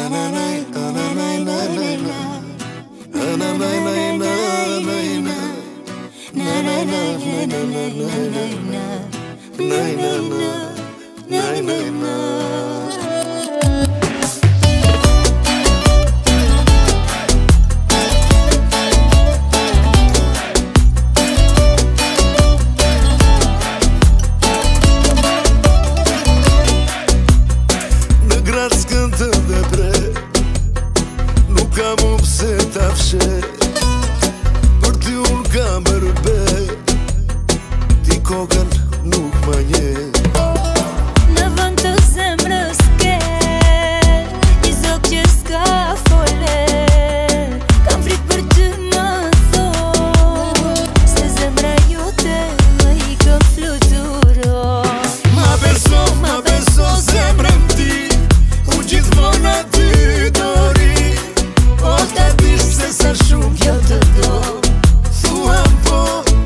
Për ty unë kam rëbet, ti kokën nuk më nje. Në vend të zemrës ke një zog që s'ka fole. Kam frikë për ty më thon, se zemra jote më i këm fluturo. Ma beso zemrën ti, unë gjithmonë aty dori. O ta dish se sa shumë kjo të do. Thuam po,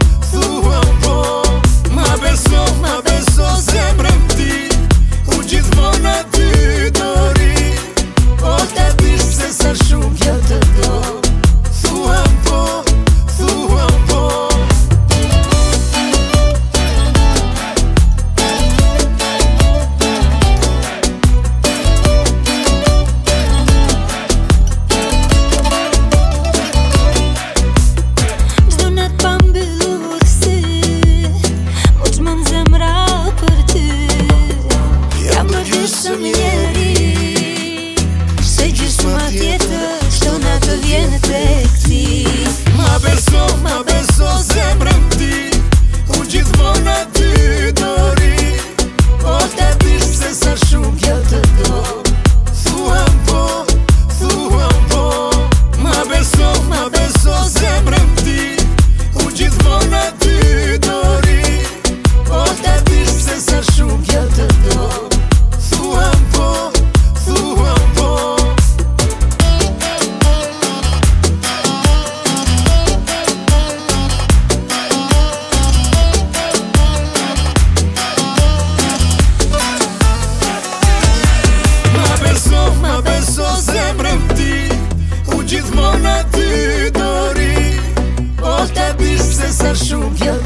ma beso zemrën ti, unë gjithmonë aty dori. O ta dish se sa shumë kjo të do. Thuam po. Ma beso zemrën ti, unë gjithmonë aty dori. O ta dish se sa shumë kjo të do. Thuam po. Ma beso zemrën ti, unë gjithmonë aty dori. O ta dish se sa shumë kjo të do. Thuam po. Ma beso zemrën ti, unë gjithmonë aty dori. O ta dish se sa shumë kjo